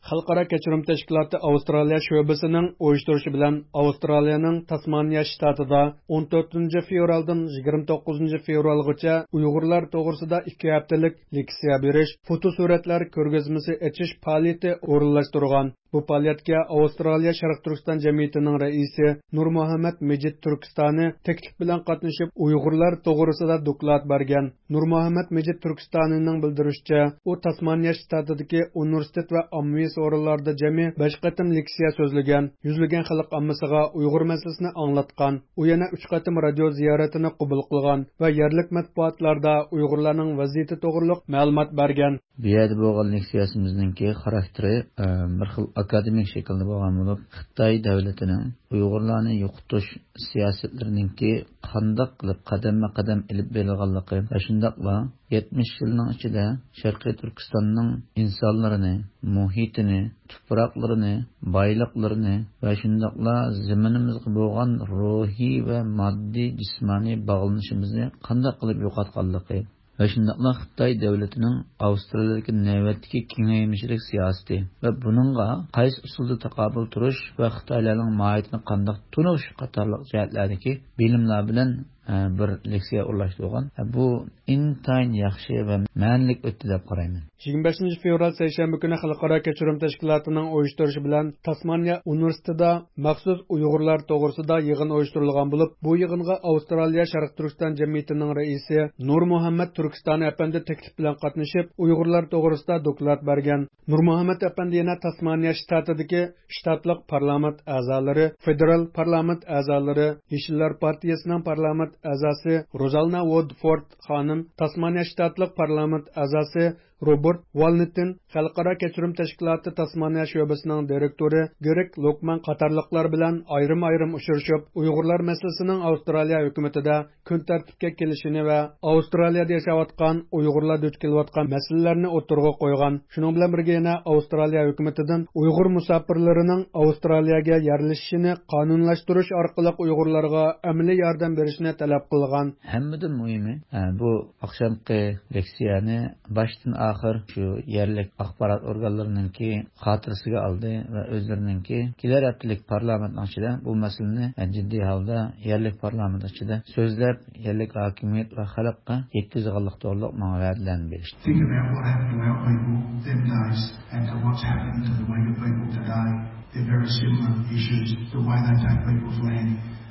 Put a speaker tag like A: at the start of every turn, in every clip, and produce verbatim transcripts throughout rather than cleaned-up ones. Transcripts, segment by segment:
A: Xalqaro kechirim tashkiloti Avstraliya sho'basining uyushtirishi bilan Avstraliyaning Tasmaniya shtatida o'n to'rtinchi fevraldan yigirma to'qqizinchi fevralgacha Uyg'urlar to'g'risida ikki haftalik leksiya berish, fotosuratlar ko'rgazmasi ochish faoliyati o'rinlashtirgan. Bu faoliyatga Avstraliya Sharq Turkiston jamiyatining raisi Nur Muhammad Mejid Turkistoni taklif bilan qatnashib Uyg'urlar to'g'risida doklad bergan. Nur Muhammad Mejid Turkistonining bildirishicha, u Tasmaniya shtatidagi universitet va ommaviy so'rinlarda jami besh qatim leksiya so'zlagan, yuzlagan xalq ommasiga Uyg'ur masalasini anglatgan. U yana uch qatim radio ziyoratini qabul qilgan va yerlik matbuotlarda Uyg'urlarning vaziyati to'g'riliq ma'lumot bergan.
B: Bu yerda bo'lgan leksiyamizning xarakteri bir xil akademik shaklda bo'lgan bo'lib, Xitoy davlatining Uyg'urlarni yo'qotish siyosatlarininki qandoq qilib qadamma-qadam ilib berilganligi va shundaqla yetmish yilning ichida Sharqiy Turkistonning insonlarini, muhitini, tuproqlarini, boyliqlarini va shundaqla zaminimizga bo'lgan ruhiy va moddiy jismoniy bog'lanishimizni qandoq qilib yo'qotganligi va shundaqla Xitoy davlatining Avstraliyadagi navbatdagi kengayishlik siyosati va buningga qaysi usulda taqobil turish va Xitoylarning mohiyatini qandoq tunish qatorliq jihatlardagi bilimlar bilan bir leksiya o'rlashtirgan. Bu intayin yaxshi va ma'nilik o'tdi deb qarayman.
A: yigirma beshinchi fevral seshanba kuni Xalqaro kechirim tashkilotining uyushtirishi bilan Tasmaniya universitetida maxsus Uyg'urlar to'g'risida yig'in uyushtirilgan bo'lib, bu yig'inga Avstraliya Sharq Turkiston jamiyatining raisi Nur Muhammad Turkistoni apandi taklif bilan qatnashib, Uyg'urlar to'g'risida doklad bergan. Nur Muhammad apandi yana Tasmaniya shtatidagi shtatlik parlament a'zolari, federal parlament a'zolari, Yeshillar partiyasining parlament a'zosi Rozalna Woodford xonim, Tasmaniya shtatlik parlament a'zosi Robert Walnitin, Xalqaro kechirim tashkiloti Tasmaniya sho'basining direktori Greg Lokman qatorliqlar bilan ayrim-ayrim uchrashib, Uyg'urlar masalasining Avstraliya hukumatida kun tartibga kelishini va Avstraliyada yashayotgan Uyg'urlar duch kelayotgan masalalarni o'tirg'a qo'ygan. Shuning bilan birga yana Avstraliya hukumatidan Uyg'ur musofirlarining Avstraliyaga yerlashishini qonunlashtirish orqali Uyg'urlarga amaliy yordam berishni talab qilgan.
B: Hammadan muhimi, bu oqshomgi leksiyani boshdan oxir shu yerlik axborot organlarininki xotirasiga oldi va o'zlarininki kelar haftalik parlament ichida bu masalani jiddiy holda yerlik parlament ichida so'zlab, yerlik hokimiyat va xalqqa yetkazganlik to'g'riliq ma'lumotlarni berishdi.
C: Think about what happened to our people them days and to what's happened to the Uyghur people today. They're very similar issues, the way they take people's land.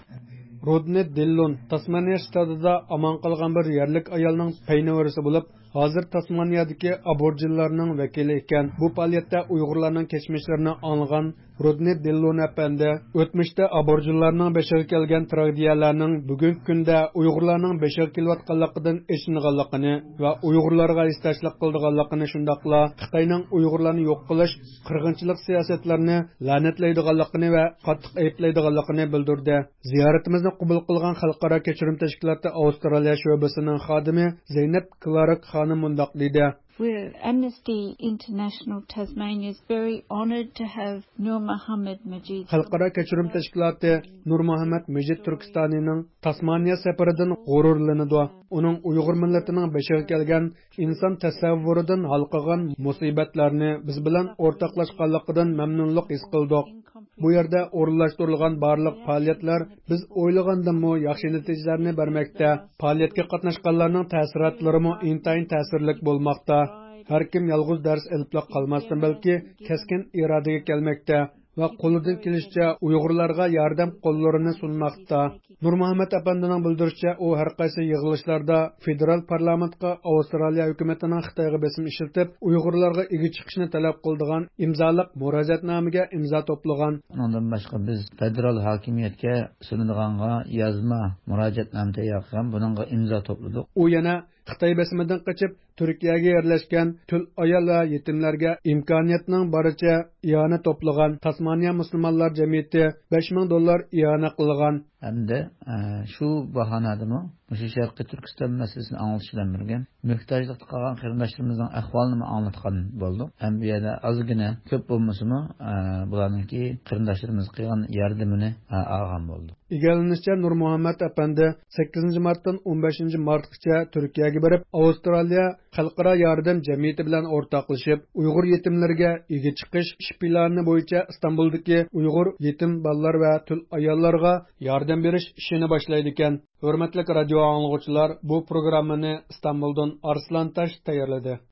A: Rodney Dillon Tasmaniya shtatida aman qolgan bir yerlik ayolning paynavarisi bo'lib, hozir Tasmaniyadagi aborjinlarning vakili ekan. Bu faoliyatda Uyg'urlarning kechmishlarini anglagan Rodney Dillon apandi o'tmishda aborjinlarning beshiga kelgan tragediyalarning bugungi kunda Uyg'urlarning beshiga kelayotganligidan eshitganligini va Uyg'urlarga istashlik qilganligini, shundaqla Xitoyning Uyg'urlarni yo'q qilish, qirg'inchilik siyosatlarini la'natlaydiganligini va qattiq ayblaydiganligini bildirdi. Ziyoratimizni qabul qilgan Xalqaro kechirim tashkiloti Avstraliya sho'basining xodimi Zaynab Clark xonim mundaq dedi.
D: We're Amnesty International Tasmania is very honoured to have Nur Muhammad Mejid.
A: Xalqaro kechirim tashkiloti Nur Muhammad Mejid Turkistonining Tasmaniya safaridan g'ururlanadi. Uning Uyg'ur millatining beshiga kelgan inson tasavvuridan halqagan musibatlarni biz bilan o'rtoqlashganligidan mamnunlik his qildik. Bu yerda o'rinlashtirilgan barliq faoliyatlar biz o'ylagandanmi yaxshi natijalarni bermoqda. Faoliyatga qatnashganlarning ta'sirotlarimi intayin ta'sirlik bo'lmoqda. Har kim yolg'iz dars olib qolmasdan balki keskin irodaga kelmoqda va qo'lidan kelishicha Uyg'urlarga yordam qo'llarini sunmoqda. Nur Muhammad apandining bildirishicha, u har qaysi yig'ilishlarda federal parlamentga Avstraliya hukumatining Xitoyga besim ishlatib, Uyg'urlarga ega chiqishni talab qildigan imzoliq murojaatnomaga imzo to'plagan.
B: Undan boshqa biz federal hokimiyatga sunilganga yozma murojaatnoma tayyor qilgan, buningga imzo to'pladik.
A: U yana Xitoy besimidan qochib Turkiyaga yerlashgan tul ayol va yetimlarga imkoniyatning boricha iyona to'plagan Tasmaniya musulmonlar jamiyati besh ming dollar iyona qilgan.
B: Hamda shu bahonadimi o'sha Sharqiy Turkiston masalasini anglatish bilan birga muhtojlikda qolgan qarindoshlarimizning ahvolini anglatgan bo'ldik. Ham bu yerda ozgina ko'p bo'lmasimi bularningki qarindoshlarimiz qilgan yordamini olgan bo'ldik.
A: Egallanishicha Nur Muhammad apandi sakkizinchi martdan o'n beshinchi martgacha Turkiyaga borib, Avstraliya xalqaro yordam jamiyati bilan o'rtoqlashib, Uyg'ur yetimlariga ega chiqish ish plani bo'yicha Istanbuldagi Uyg'ur yetim bolalar va tul ayollarga yordam berish ishini boshlaydi ekan. Hurmatli radio anglovchilar, bu programmani Istanbuldan Arslan Tash tayyorladi.